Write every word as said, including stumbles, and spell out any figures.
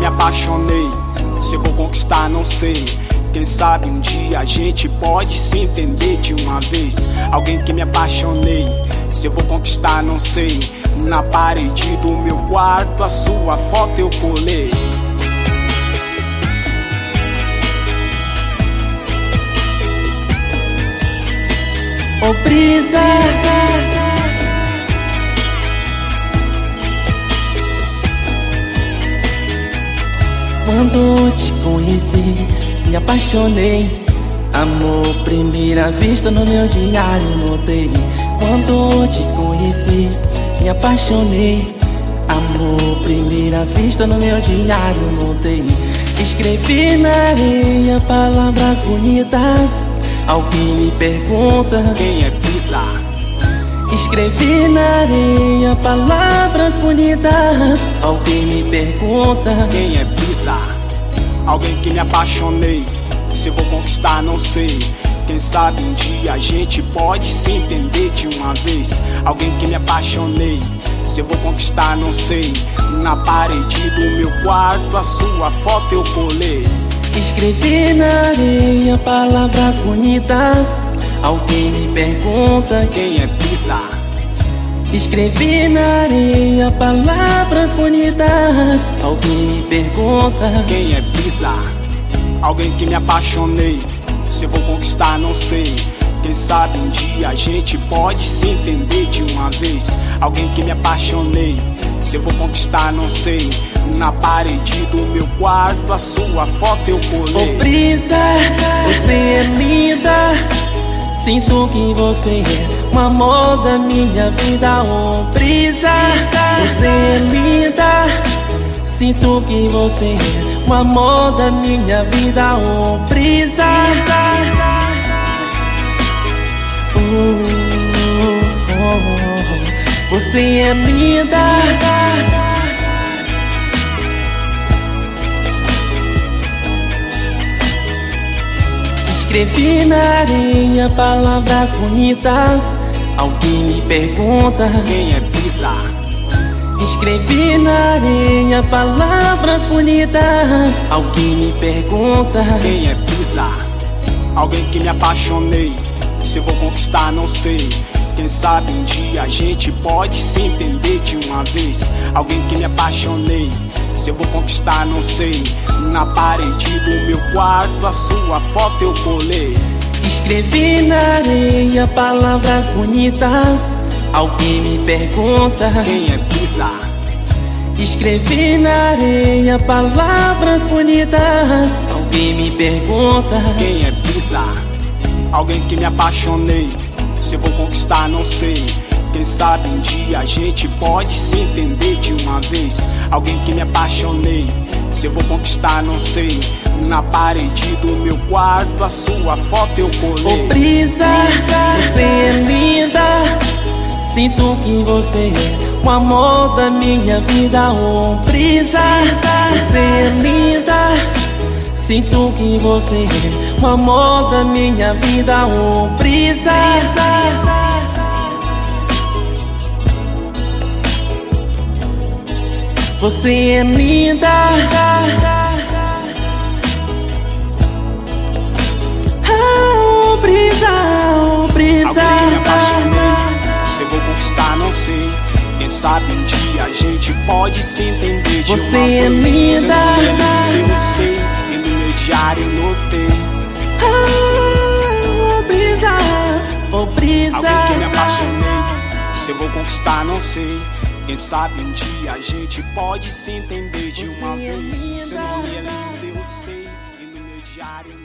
me apaixonei, se eu vou conquistar não sei. Quem sabe um dia a gente pode se entender de uma vez. Alguém que me apaixonei, se eu vou conquistar não sei. Na parede do meu quarto a sua foto eu colei. Ô oh, brisa, quando te conheci, me apaixonei. Amor, primeira vista no meu diário notei. Quando te conheci, me apaixonei. Amor, primeira vista no meu diário notei. Escrevi na areia palavras bonitas. Alguém me pergunta quem é Brisa? Escrevi na areia palavras bonitas. Alguém me pergunta quem é Brisa? Alguém que me apaixonei, se eu vou conquistar não sei. Quem sabe um dia a gente pode se entender de uma vez. Alguém que me apaixonei, se eu vou conquistar não sei. Na parede do meu quarto a sua foto eu colei. Escrevi na areia palavras bonitas. Alguém me pergunta quem é Brisa? Escrevi na areia palavras bonitas. Alguém me pergunta quem é Brisa? Alguém que me apaixonei, se eu vou conquistar não sei. Quem sabe um dia a gente pode se entender de uma vez. Alguém que me apaixonei, se eu vou conquistar não sei. Na parede do meu quarto a sua foto eu colei. Ô oh, Brisa, você é linda. Sinto que você é o amor da minha vida. Ô oh, Brisa, você é linda. Sinto que você é o amor da minha vida. Ô oh, Brisa, oh, oh, oh. Você é linda. Escrevi na areia palavras bonitas. Alguém me pergunta quem é Brisa? Escrevi na areia palavras bonitas. Alguém me pergunta quem é Brisa? Alguém que me apaixonei, se eu vou conquistar não sei. Quem sabe um dia a gente pode se entender de uma vez. Alguém que me apaixonei, se eu vou conquistar não sei. Na parede do meu quarto a sua foto eu colei. Escrevi na areia palavras bonitas. Alguém me pergunta quem é Brisa? Escrevi na areia palavras bonitas. Alguém me pergunta quem é Brisa? Alguém que me apaixonei, se eu vou conquistar não sei. Quem sabe um dia a gente pode se entender de uma vez. Alguém que me apaixonei, se eu vou conquistar não sei. Na parede do meu quarto a sua foto eu colei. Ô oh, Brisa, você é linda. Sinto que você é o amor da minha vida. Ô oh, Brisa, você é linda. Sinto que você é o amor da minha vida. Ô oh, Brisa, você é linda. Oh, Brisa, oh, Brisa. Alguém que me apaixonei, se eu vou conquistar não sei. Quem sabe um dia a gente pode se entender de você uma é vez. linda. Você não é linda, eu sei, e no meu diário eu notei. Oh, Brisa, oh, Brisa. Alguém que me apaixonei, se eu vou conquistar não sei. Quem sabe um dia a gente pode se entender de uma vez. Seu nome é lindo, eu sei, e no meu diário